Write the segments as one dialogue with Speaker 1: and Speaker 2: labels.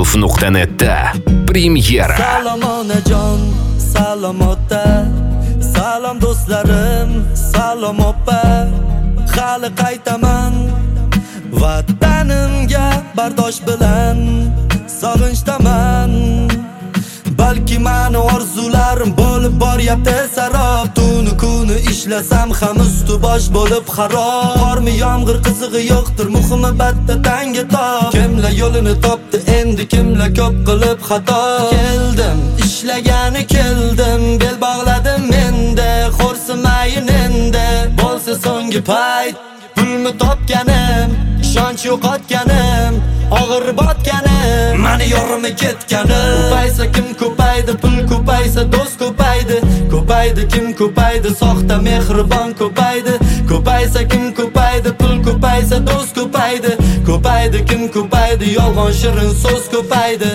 Speaker 1: blackwolf.net'da premyera.
Speaker 2: Salom onajon, salom ota, salom do'stlarim, salom opa. Hali qaytaman vatanimga bardosh bilan, sog'inchdaman. Balki mani orzularim bo'lib boryapti sarob. Tuni kuni ishlasam ham usti bosh bo'lib xarob. Qormi yomg'ir qizig'i yo'qdir, muhimi batta tanga top. Kimlar yo'lini topdi, endi kimlar ko'p qilib xato. Keldim, ishlagani keldim, bel bog'ladim menda. Xo'rsimayin endi, bo'lsa so'nggi payt. Pulni topganim, ishonch yo'qotganim, og'ir botganim, mani yorimi ketganim. Ko'paysa kim ko'paydi, pul ko'paysa do'st ko'paydi. Ko'paydi kim ko'paydi, soxta mehribon ko'paydi. Ko'paysa kim ko'paydi, pul ko'paysa do'st ko'paydi. Ko'paydi kim ko'paydi, yolg'on shirin so'z ko'paydi.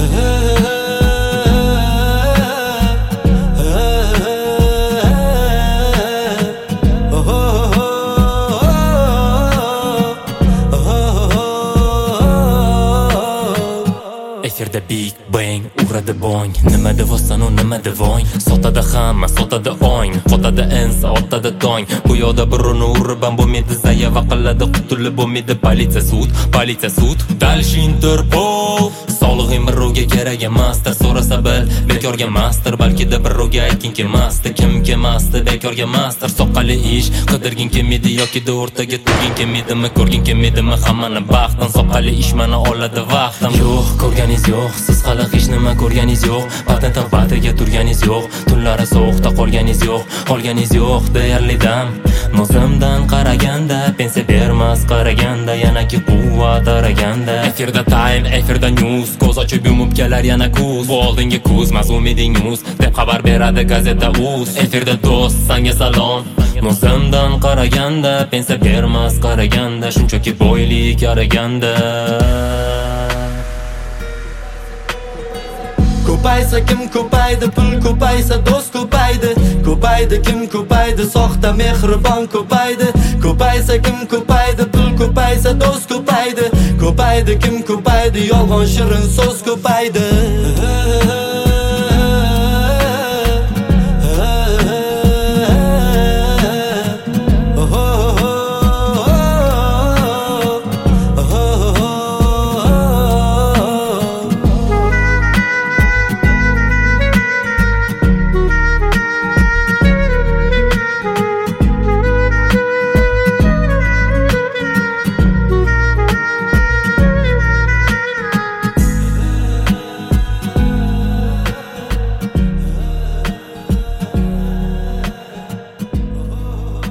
Speaker 3: Efirda Big Bang uradi bong. Nima devostan u nima devong. Sotadi hamma, sotadi ong. Qotadi ensa, otadi tong. Bu yoqda birini urban bo'lmaydi zaya va qiladi qutulib bo'lmaydi politsiya sud. Dalish Interpol. Sog'lig'im birovga kerak emasdir, so'rasa bil, bekorga emasdir. Balkida birovga aytgin kelmasdi, kim kelmasdi, bekorga emasdir. Soqqali ish qidirgin kelmaydi yoki o'rtaga turgin kelmaydimi, ko'rgin kelmaydimi hammani baxtdan. Soqqali ish mana oladi vaqtim. Yo'q, ko'rganingiz yo'q, siz hali hech nima ko'rganingiz yo'q. Patent batiga turganingiz yo'q, tunlari sovuqda qolganingiz yo'q, deyarli dam. Nozimdan qaraganda, pensiya bermas qaraganda, yanaki quvvat araganda. Efirda time, efirda news, ko'z ochib yumib kelar yana kuz. Bu oldingi kuz, mazmumiding news deb xabar beradi gazeta uz. Efirda do'st, sanga salom. Nozimdan qaraganda, pensiya bermas qaraganda, shunchaki boylik araganda.
Speaker 2: Ko'paysa kim ko'paydi, pul ko'paysa do'st ko'paydi. Ko'paydi kim ko'paydi, soxta mehribon ko'paydi. Ko'paysa kim ko'paydi, pul ko'paysa do'st ko'paydi. Ko'paydi kim ko'paydi, yolg'on shirin so'z ko'paydi.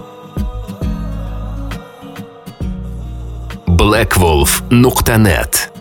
Speaker 1: blackwolf.net